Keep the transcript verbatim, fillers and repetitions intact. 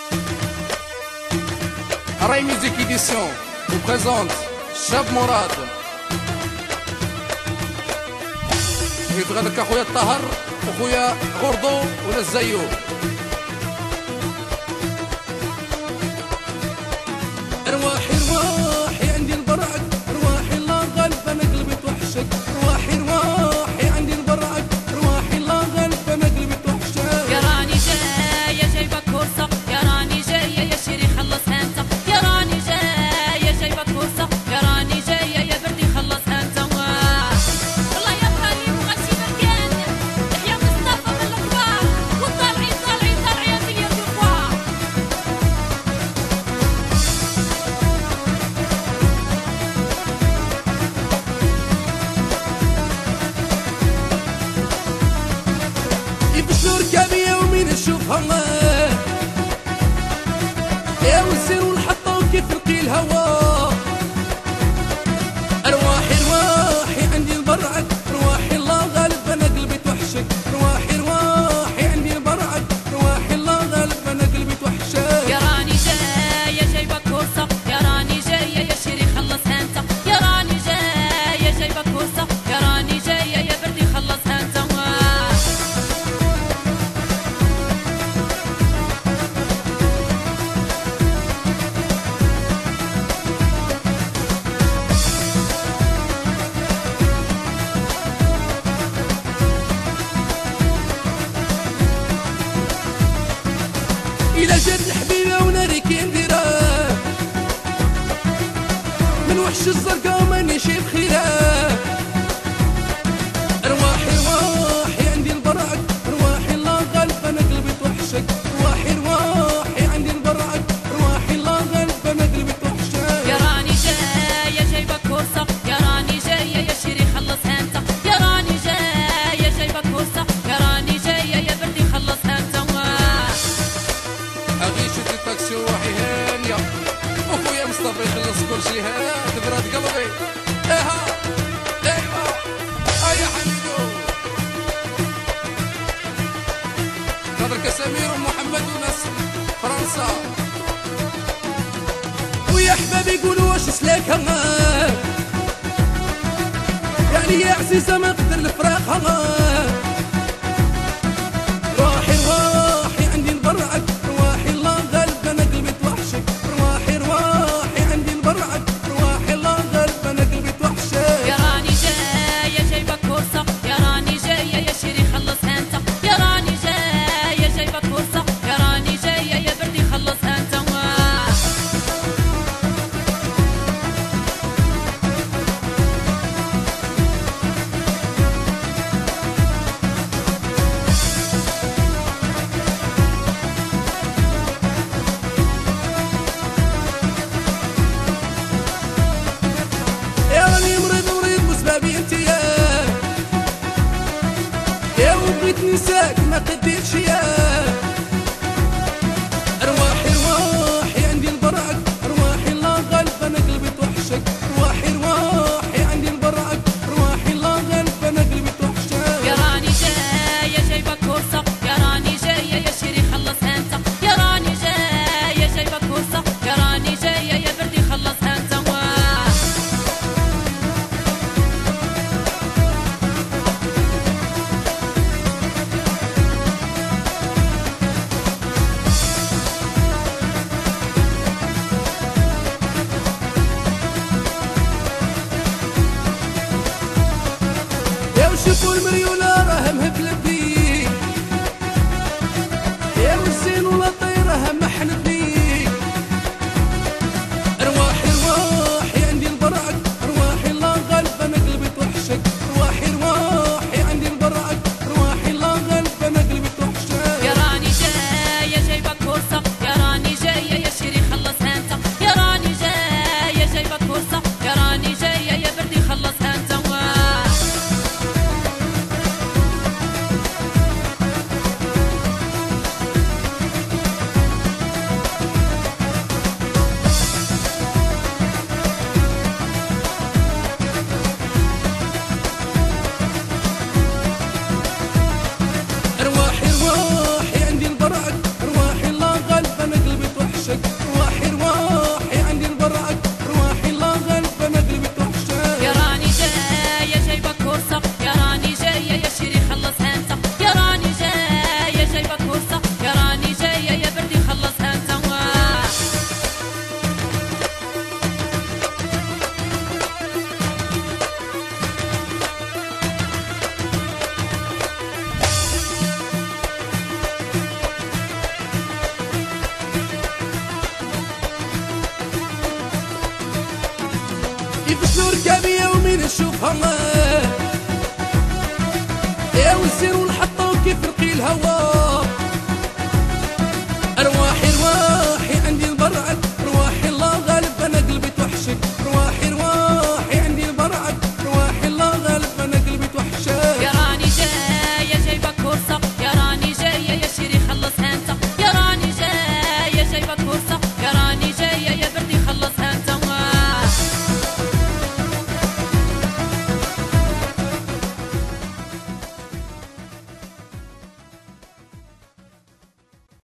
Ray Music Edition vous présente Chab Mourad. يتغدك اخويا الطهر واخويا غردو ولا الزيو. ارواحي ارواحي عندي البرعك، ارواحي الله غالب انا قلبي توحشك، ارواحي ارواحي عندي البرعك، ارواحي الله غالب انا قلبي توحشك. يا راني جايه جايبك فرصه، يا راني جايه يا شيري خلصها انت، يا راني جايه جايبك فرصه، يا راني جايه يا بردي خلصها انت. والله يا غالي وغشي مكان يحيى مصطفى من الكبار، والطالعين طالعين طالعين يا زين الكبار. يبشروا ركابي يومين نشوفها يا والزين والحطة وكيف نقي الهوا. ارواحي ارواحي عندي البرعك، ارواحي الله غالب انا قلبي توحشك، ارواحي ارواحي عندي البرعك، ارواحي الله غالب انا قلبي توحشك. يا راني جايه جايبك فرصه، يا راني جايه يا شيري خلصها انت، يا راني جايه جايبك فرصه، يا راني جايه يا بردي خلصها انت. إلا جات الحبيبة وناري كي نديرها من وحش الزرقا وماني شي بخيرها. ارواحي ارواحي عندي البرعك، ارواحي الله غالب انا قلبي توحشك، ارواحي ارواحي عندي البرعك، ارواحي الله غالب انا قلبي توحشك. يا راني جايه جايبك فرصه، يا راني جايه يا شيري خلصها انت، يا راني جايه جايبك فرصه، يا راني جايه يا بردي خلصها انت. اغيشة التاكسي وروحي هانية اخويا مصطفى يخلص كل شي، ها تبرد قلبي. اها ايوا ايا حميدو قدرك سمير ومحمد ونسر فرنسا. ويا احبابي يقولوا واش سلاك ها، يعني يا عزيزة ما قدر الفراق ها. روحي روحي عندي البرعك، رواحي الله غالب انا قلبي توحشك، رواحي رواحي عندي البرعك، رواحي الله غالب انا قلبي توحشك. يا راني جايه جايبك فرصه، يا راني جايه يا شيري خلصها انت، يا راني جايه جايبك فرصه، يا راني جايه يا بردي خلصها انت. يا راني مريض مريض بسبابي انت يا يا وبغيت نساك ما قديتش يا. ارواحي ارواحي عندي البرعك، ارواحي الله غالب انا قلبي توحشك، ارواحي ارواحي عندي البرعك، ارواحي الله غالب انا قلبي توحشك. يا راني جايه جايبك فرصه، يا راني جايه يا شيري خلصها انت، يا راني جايه جايبك فرصه، يا راني جايه يا بردي خلصها انت. يا وشوفوا المريولة راه مهبلة بيك، يا والزين ولا طيرها محن بيك. ارواحي ارواحي عندي البرعك، ارواحي الله غالب انا قلبي توحشك، ارواحي ارواحي عندي البرعك، ارواحي الله غالب انا قلبي توحشك. يا راني جايه جايبك فرصه، يا راني جايه يا شيري خلصها انت، يا راني جايه جايبك فرصه، يا راني جايه يا بردي خلصها انت. تبكى بيا ومين نشوفها يا وزير